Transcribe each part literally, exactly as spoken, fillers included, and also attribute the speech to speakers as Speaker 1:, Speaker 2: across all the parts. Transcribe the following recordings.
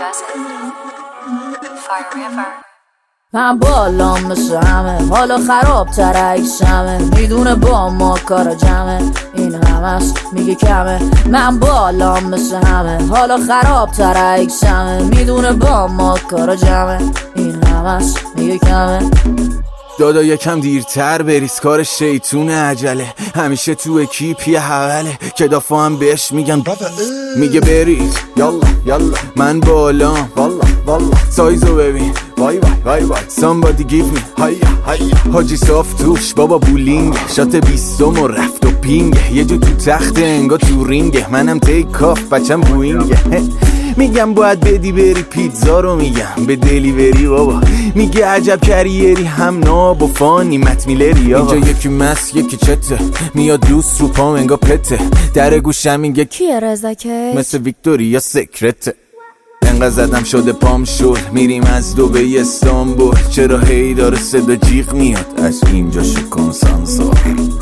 Speaker 1: من بالام مثل همه، حالا خراب تر عکسمه، میدونه با ما کارا جمعه، این همست میگه کمه. من بالام مثل همه، حالا خراب تر عکسمه، میدونه با ما کارا جمعه، این همست میگه کمه.
Speaker 2: دادا یکم دیرتر بریز، کار شیطون عجله، همیشه تو اکیپ یه حوله که دافا هم بهش میگن میگه بریز یالا یالا. من بالام والا والا، سایزو ببین وای وای وای وای. somebody give me هیا هیا. حاجی صاف توش بابا بولینگ، شات بیستم و رفت و پینگ، یه جو تو تخت انگا تو رینگه، منم تیک آف بچم بوینگه. میگم باید بدی بری پیتزا رو، میگم به دلیوری بابا، میگه عجب کریری هم ناب و فانی مت میلری. اینجا یکی مس یکی چته، میاد لوس رو پام انگا پته، در گوشم میگه
Speaker 1: کیه رزکه
Speaker 2: مثل ویکتوریا سکرته. انقدر زدم شده پام شد، میریم از دبی استانبول، چرا هی داره صدا جیغ میاد از اینجا شکن سانسور.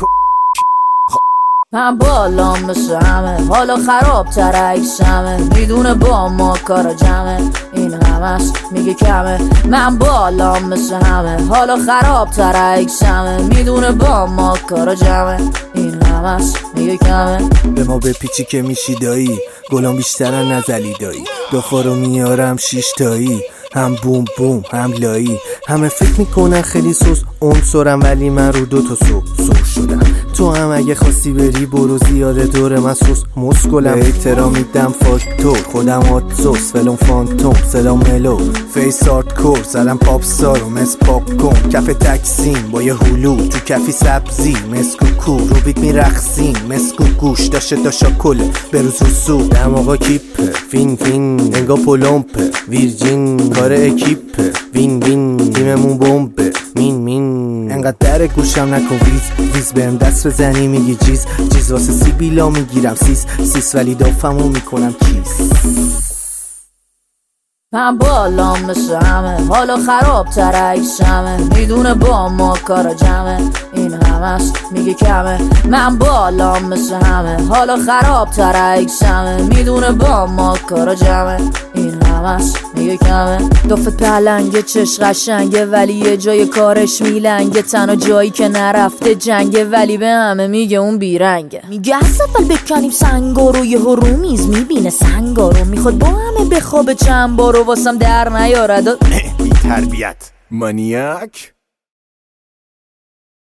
Speaker 1: من بالام مثل همه، حالا خراب تر عکسمه، میدونه با ما کارا جمعه، این همست میگه کمه. من بالام مثل همه، حالا خراب تر عکسمه، میدونه با ما کارا جمعه، این همست میگه کمه.
Speaker 3: به ما به پیچی که میشی دایی، گلام بیشترن نزلی دایی، دخارو میارم شیش تایی، هم بوم بوم هم لایی. همه فکر میکنن خیلی سوس عنصرم، ولی من رو دو تا سو سو شدم. تو هم اگه خواستی بری برو، زیاده دور من سوس مسکلم. احترام میدم فاکتور، خودم هات سوس فلون فانتوم، صدا ملو فیس آرت کور، زدم پاپ سارو مس پاپ کن، کف تکسیم با یه هلو تو کفی سبزی مسکو کو، رو بیت میرخسیم مسکو گوش داشته داشتا کله بروز رو سو. دماغا کیپه فین فین انگا پولومپه، ویرجین کار اکیپه، وین وین تیممون بمبه، مین مین انقدر در گوشم نکن ویز ویز، بهم دست بزنی میگی جیز جیز، واسه سیبیلا میگیرم سیس سیس، ولی دافمو میکنم کیس.
Speaker 1: من بالام مثل همه، حالا خراب تر عکسمه، میدونه با ما کارا جمعه، این همست میگه کمه. من بالام مثل همه، حالا خراب تر عکسمه، میدونه با ما کارا جمعه، این همست میگه کمه. دفت پلنگه چش قشنگه، ولی یه جای کارش میلنگه، تنها جایی که نرفته جنگه، ولی به همه میگه اون بیرنگه. میگه از اول بکنیم سنگا رو، یه رو میز میبینه سنگا رو، میخواد با همه بخوابه چند بارو، واسم در نیارد
Speaker 2: بی تربیت مانیاک.